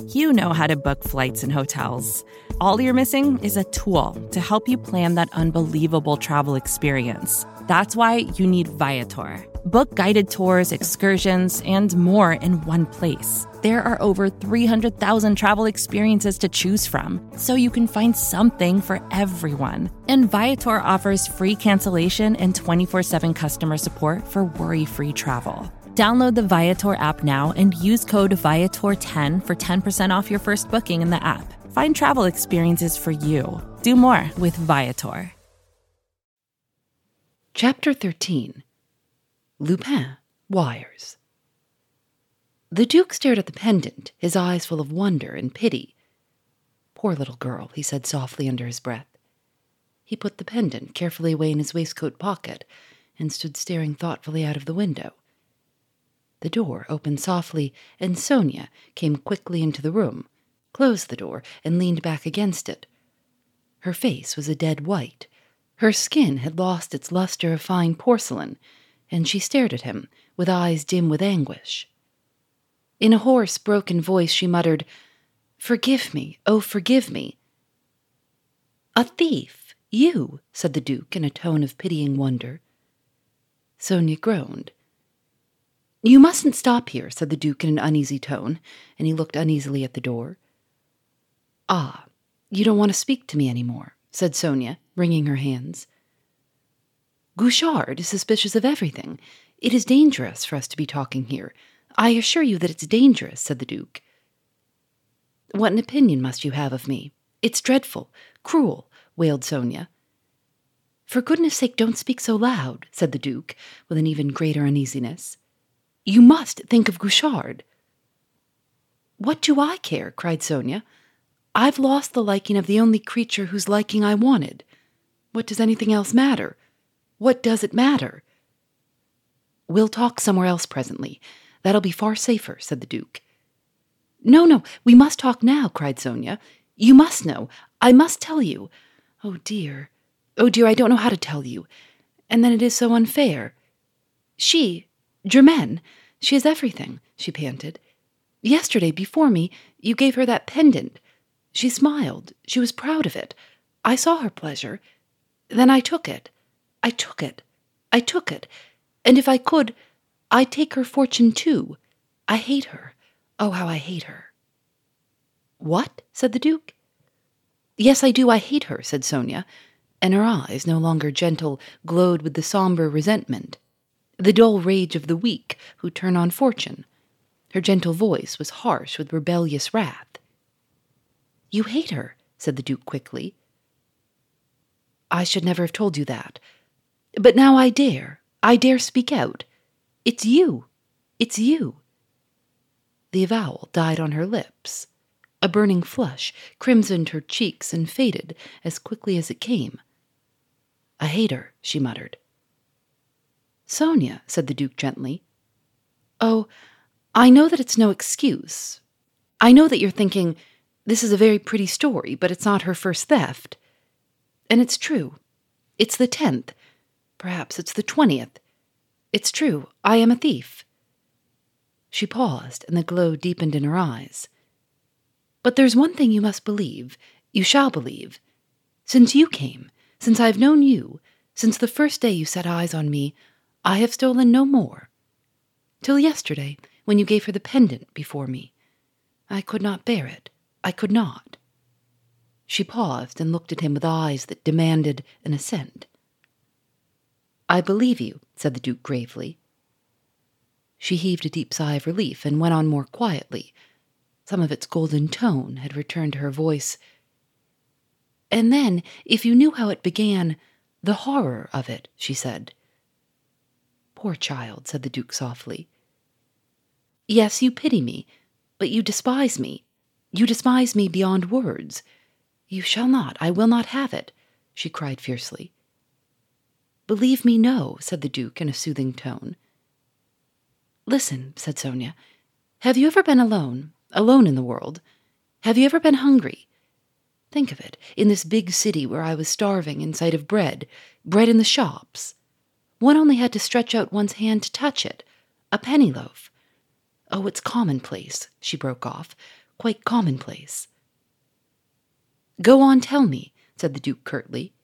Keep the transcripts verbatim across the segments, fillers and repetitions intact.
You know how to book flights and hotels. All you're missing is a tool to help you plan that unbelievable travel experience. That's why you need Viator. Book guided tours, excursions, and more in one place. There are over three hundred thousand travel experiences to choose from, so you can find something for everyone. And Viator offers free cancellation and twenty-four seven customer support for worry-free travel. Download the Viator app now and use code Viator ten for ten percent off your first booking in the app. Find travel experiences for you. Do more with Viator. Chapter thirteen. Lupin Wires. The Duke stared at the pendant, his eyes full of wonder and pity. "Poor little girl," he said softly under his breath. He put the pendant carefully away in his waistcoat pocket and stood staring thoughtfully out of the window. The door opened softly, and Sonia came quickly into the room, closed the door, and leaned back against it. Her face was a dead white. Her skin had lost its luster of fine porcelain, and she stared at him with eyes dim with anguish. In a hoarse, broken voice she muttered, "Forgive me, oh, forgive me." "A thief, you," said the Duke in a tone of pitying wonder. Sonia groaned. "You mustn't stop here," said the Duke in an uneasy tone, and he looked uneasily at the door. "Ah, you don't want to speak to me any more," said Sonia, wringing her hands. "Gouchard is suspicious of everything. It is dangerous for us to be talking here. I assure you that it's dangerous," said the Duke. "What an opinion must you have of me? It's dreadful, cruel," wailed Sonia. "For goodness' sake, don't speak so loud," said the Duke, with an even greater uneasiness. "You must think of Gouchard." "What do I care?" cried Sonia. "I've lost the liking of the only creature whose liking I wanted. What does anything else matter? What does it matter?" "We'll talk somewhere else presently. That'll be far safer," said the Duke. "No, no, we must talk now," cried Sonia. "You must know. I must tell you. Oh, dear. Oh, dear, I don't know how to tell you. And then it is so unfair. She, Germaine, she is everything," she panted. "Yesterday, before me, you gave her that pendant. She smiled. She was proud of it. I saw her pleasure. Then I took it. I took it. I took it. And if I could, I'd take her fortune too. I hate her. Oh, how I hate her." "What?" said the Duke. "Yes, I do. I hate her," said Sonia, and her eyes, no longer gentle, glowed with the somber resentment, the dull rage of the weak who turn on fortune. Her gentle voice was harsh with rebellious wrath. "You hate her," said the Duke quickly. "I should never have told you that. But now I dare. I dare speak out. It's you. It's you." The avowal died on her lips. A burning flush crimsoned her cheeks and faded as quickly as it came. "I hate her," she muttered. "Sonia," said the Duke gently. "Oh, I know that it's no excuse. I know that you're thinking, this is a very pretty story, but it's not her first theft. And it's true. It's the tenth. Perhaps it's the twentieth. It's true. I am a thief." She paused, and the glow deepened in her eyes. "But there's one thing you must believe. You shall believe. Since you came, since I have known you, since the first day you set eyes on me, I have stolen no more. Till yesterday, when you gave her the pendant before me. I could not bear it. I could not." She paused and looked at him with eyes that demanded an assent. "I believe you," said the Duke gravely. She heaved a deep sigh of relief and went on more quietly. Some of its golden tone had returned to her voice. "And then, if you knew how it began, the horror of it," she said. "Poor child," said the Duke softly. "Yes, you pity me, but you despise me. You despise me beyond words. You shall not, I will not have it," she cried fiercely. "Believe me, no," said the Duke in a soothing tone. "Listen," said Sonia. "Have you ever been alone, alone in the world? Have you ever been hungry? Think of it, in this big city where I was starving in sight of bread, bread in the shops. One only had to stretch out one's hand to touch it, a penny loaf. Oh, it's commonplace," she broke off, quite commonplace. "Go on, tell me," said the Duke curtly.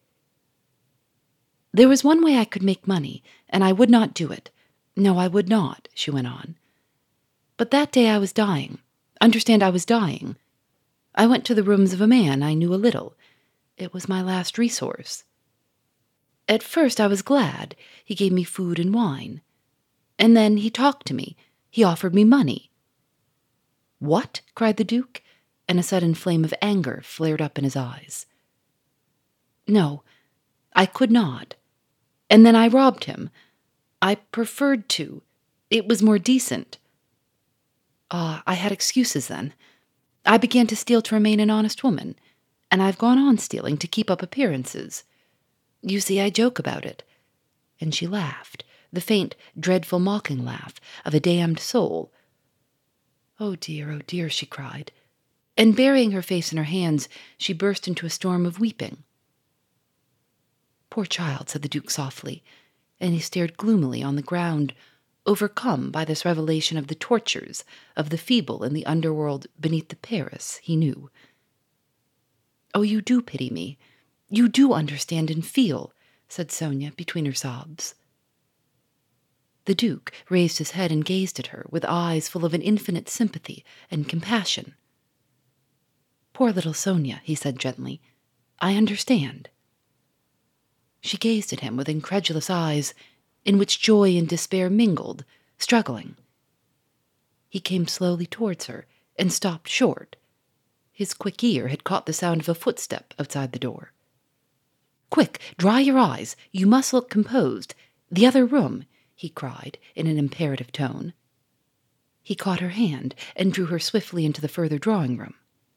"There was one way I could make money, and I would not do it. No, I would not," she went on. "But that day I was dying. Understand, I was dying. I went to the rooms of a man I knew a little. It was my last resource. At first I was glad. He gave me food and wine. And then he talked to me. He offered me money." "What?" cried the Duke, and a sudden flame of anger flared up in his eyes. "No, I could not. And then I robbed him. I preferred to. It was more decent. Ah, I had excuses then. I began to steal to remain an honest woman, and I've gone on stealing to keep up appearances. You see, I joke about it." And she laughed, the faint, dreadful mocking laugh of a damned soul. "Oh dear, oh dear," she cried, and burying her face in her hands, she burst into a storm of weeping. "Poor child," said the Duke softly, and he stared gloomily on the ground, overcome by this revelation of the tortures of the feeble in the underworld beneath the Paris he knew. "Oh, you do pity me. You do understand and feel," said Sonia between her sobs. The Duke raised his head and gazed at her with eyes full of an infinite sympathy and compassion. "Poor little Sonia," he said gently, "I understand." She gazed at him with incredulous eyes, in which joy and despair mingled, struggling. He came slowly towards her and stopped short. His quick ear had caught the sound of a footstep outside the door. "Quick, dry your eyes. You must look composed. The other room," he cried in an imperative tone. He caught her hand and drew her swiftly into the further drawing-room.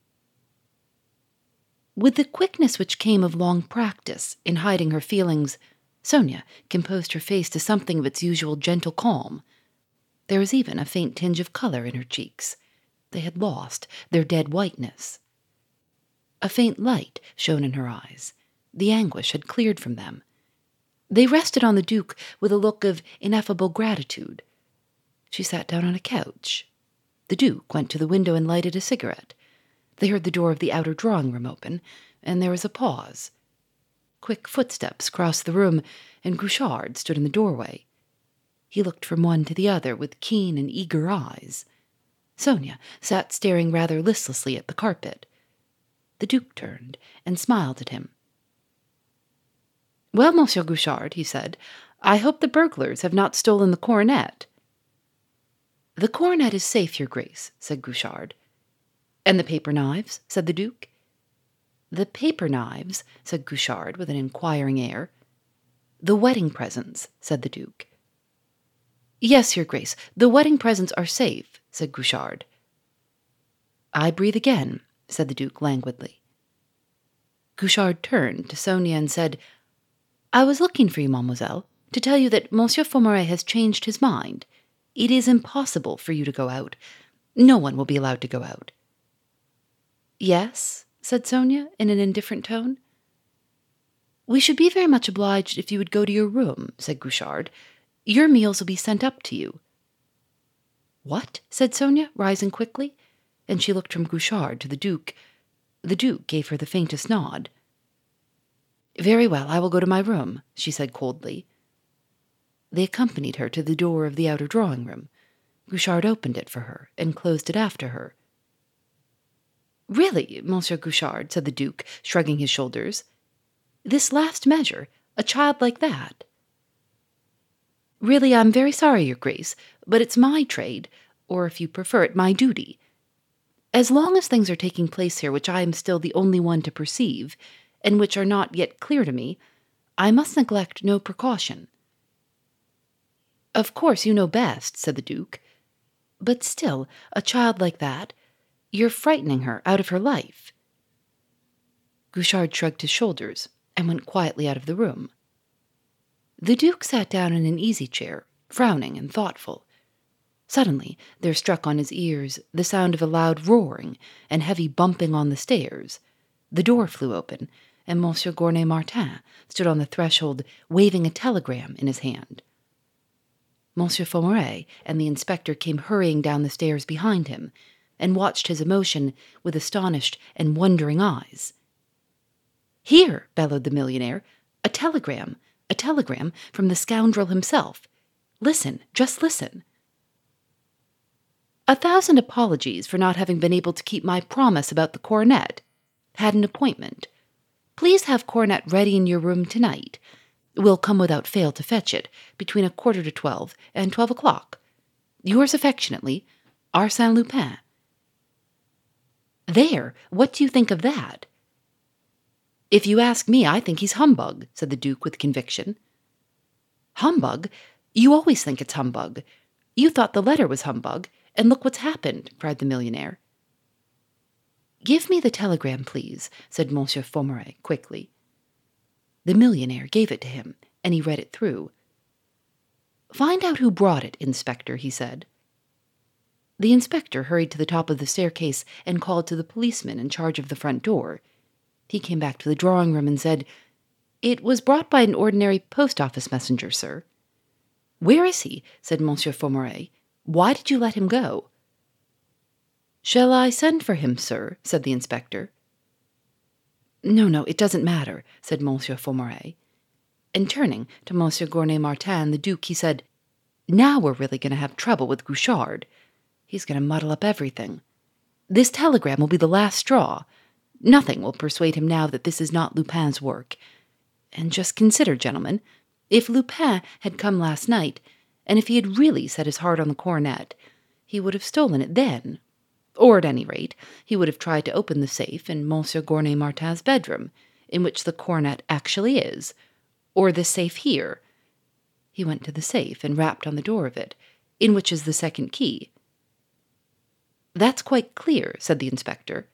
With the quickness which came of long practice in hiding her feelings, Sonia composed her face to something of its usual gentle calm. There was even a faint tinge of color in her cheeks. They had lost their dead whiteness. A faint light shone in her eyes. The anguish had cleared from them. They rested on the Duke with a look of ineffable gratitude. She sat down on a couch. The Duke went to the window and lighted a cigarette. They heard the door of the outer drawing-room open, and there was a pause. Quick footsteps crossed the room, and Guichard stood in the doorway. He looked from one to the other with keen and eager eyes. Sonia sat staring rather listlessly at the carpet. The Duke turned and smiled at him. "Well, Monsieur Guichard," he said, "I hope the burglars have not stolen the coronet." "The coronet is safe, Your Grace," said Guichard. "And the paper knives?" said the Duke. "The paper knives," said Guichard with an inquiring air. "The wedding presents," said the Duke. "Yes, Your Grace, the wedding presents are safe," said Guichard. "I breathe again," said the Duke languidly. Guichard turned to Sonia and said, "I was looking for you, mademoiselle, to tell you that Monsieur Faumarez has changed his mind. It is impossible for you to go out. No one will be allowed to go out." "Yes?" said Sonia in an indifferent tone. "We should be very much obliged if you would go to your room," said Guichard. "Your meals will be sent up to you." "What?" said Sonia, rising quickly, and she looked from Guichard to the Duke. The Duke gave her the faintest nod. "Very well, I will go to my room," she said coldly. They accompanied her to the door of the outer drawing-room. Guichard opened it for her and closed it after her. "Really, Monsieur Guichard," said the Duke, shrugging his shoulders, "this last measure, a child like that." "Really, I'm very sorry, Your Grace, but it's my trade, or if you prefer it, my duty. As long as things are taking place here which I am still the only one to perceive, and which are not yet clear to me, I must neglect no precaution." "Of course you know best," said the Duke. "But still, a child like that, you're frightening her out of her life." Guichard shrugged his shoulders and went quietly out of the room. The Duke sat down in an easy-chair, frowning and thoughtful. Suddenly there struck on his ears the sound of a loud roaring and heavy bumping on the stairs. The door flew open, and Monsieur Gournay Martin stood on the threshold, waving a telegram in his hand. Monsieur Faumarez and the inspector came hurrying down the stairs behind him, and watched his emotion with astonished and wondering eyes. "Here," bellowed the millionaire, "a telegram, a telegram from the scoundrel himself. Listen, just listen. A thousand apologies for not having been able to keep my promise about the coronet. Had an appointment. Please have coronet ready in your room tonight. Will come without fail to fetch it between a quarter to twelve and twelve o'clock. Yours affectionately, Arsène Lupin." "There, what do you think of that?" "If you ask me, I think he's humbug," said the Duke with conviction. "Humbug? You always think it's humbug. You thought the letter was humbug, and look what's happened," cried the millionaire. "Give me the telegram, please," said Monsieur Faumarez quickly. The millionaire gave it to him, and he read it through. "Find out who brought it, Inspector," he said. The inspector hurried to the top of the staircase and called to the policeman in charge of the front door. He came back to the drawing-room and said, "It was brought by an ordinary post-office messenger, sir." "Where is he?" said Monsieur Faumarez. "Why did you let him go?" "Shall I send for him, sir?" said the inspector. "No, no, it doesn't matter," said Monsieur Faumarez. And turning to Monsieur Gournay-Martin, the Duke, he said, "Now we're really going to have trouble with Gouchard. He's going to muddle up everything. This telegram will be the last straw. Nothing will persuade him now that this is not Lupin's work. And just consider, gentlemen, if Lupin had come last night, and if he had really set his heart on the coronet, he would have stolen it then. Or, at any rate, he would have tried to open the safe in Monsieur Gournay-Martin's bedroom, in which the coronet actually is, or this safe here." He went to the safe and rapped on the door of it, in which is the second key. "That's quite clear," said the inspector.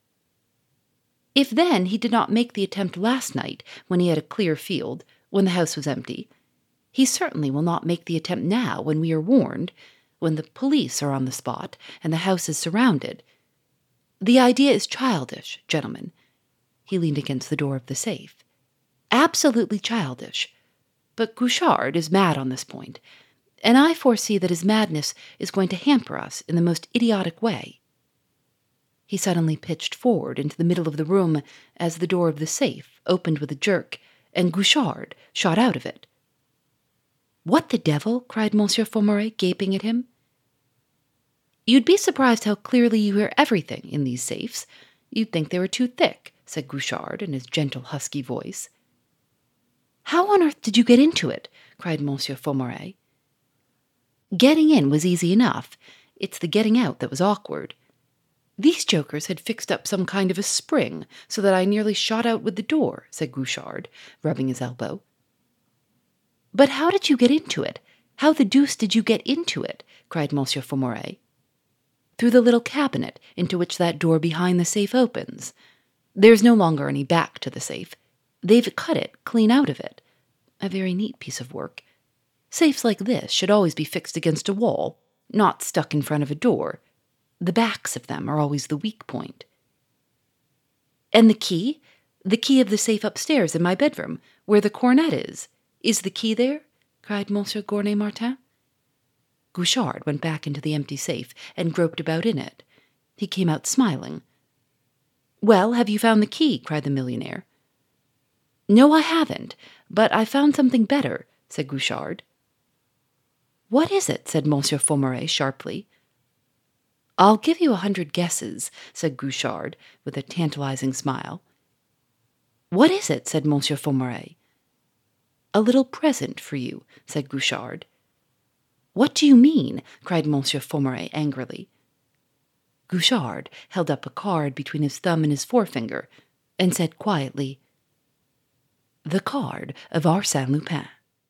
"If then he did not make the attempt last night, when he had a clear field, when the house was empty, he certainly will not make the attempt now, when we are warned, when the police are on the spot and the house is surrounded. The idea is childish, gentlemen." He leaned against the door of the safe. "Absolutely childish. But Gouchard is mad on this point, and I foresee that his madness is going to hamper us in the most idiotic way." He suddenly pitched forward into the middle of the room as the door of the safe opened with a jerk, and Gouchard shot out of it. "What the devil?" cried Monsieur Faumarez, gaping at him. "You'd be surprised how clearly you hear everything in these safes. You'd think they were too thick," said Gouchard in his gentle, husky voice. "How on earth did you get into it?" cried Monsieur Faumarez. "Getting in was easy enough. It's the getting out that was awkward. These jokers had fixed up some kind of a spring so that I nearly shot out with the door," said Gouchard, rubbing his elbow. "But how did you get into it? How the deuce did you get into it?" cried Monsieur Faumarez. "Through the little cabinet into which that door behind the safe opens. There's no longer any back to the safe. They've cut it clean out of it. A very neat piece of work. Safes like this should always be fixed against a wall, not stuck in front of a door. The backs of them are always the weak point." "And the key? The key of the safe upstairs in my bedroom, where the coronet is. Is the key there?" cried Monsieur Gournay-Martin. Gouchard went back into the empty safe and groped about in it. He came out smiling. "Well, have you found the key?" cried the millionaire. "No, I haven't, but I found something better," said Gouchard. "What is it?" said Monsieur Faumarez sharply. "I'll give you a hundred guesses," said Gouchard with a tantalizing smile. "What is it?" said Monsieur Faumarez. "A little present for you," said Gouchard. "What do you mean?" cried Monsieur Faumarez angrily. Gouchard held up a card between his thumb and his forefinger and said quietly, "The card of Arsène Lupin."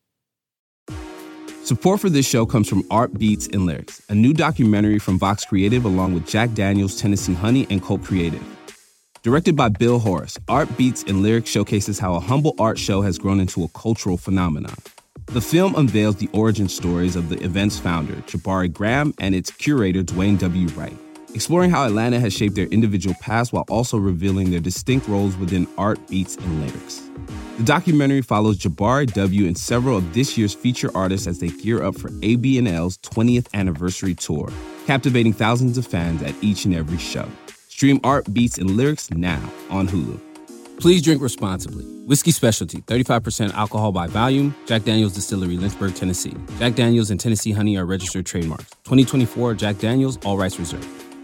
Support for this show comes from Art Beats and Lyrics, a new documentary from Vox Creative along with Jack Daniels, Tennessee Honey, and Cult Creative. Directed by Bill Horace, Art Beats and Lyrics showcases how a humble art show has grown into a cultural phenomenon. The film unveils the origin stories of the event's founder, Jabari Graham, and its curator, Dwayne W. Wright, exploring how Atlanta has shaped their individual paths while also revealing their distinct roles within art, beats, and lyrics. The documentary follows Jabari W. and several of this year's feature artists as they gear up for A B N L's twentieth anniversary tour, captivating thousands of fans at each and every show. Stream Art, Beats, and Lyrics now on Hulu. Please drink responsibly. Whiskey Specialty, thirty-five percent alcohol by volume. Jack Daniel's Distillery, Lynchburg, Tennessee. Jack Daniel's and Tennessee Honey are registered trademarks. twenty twenty-four Jack Daniel's, all rights reserved.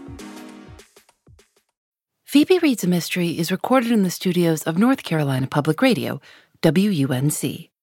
Phoebe Reads a Mystery is recorded in the studios of North Carolina Public Radio, W U N C.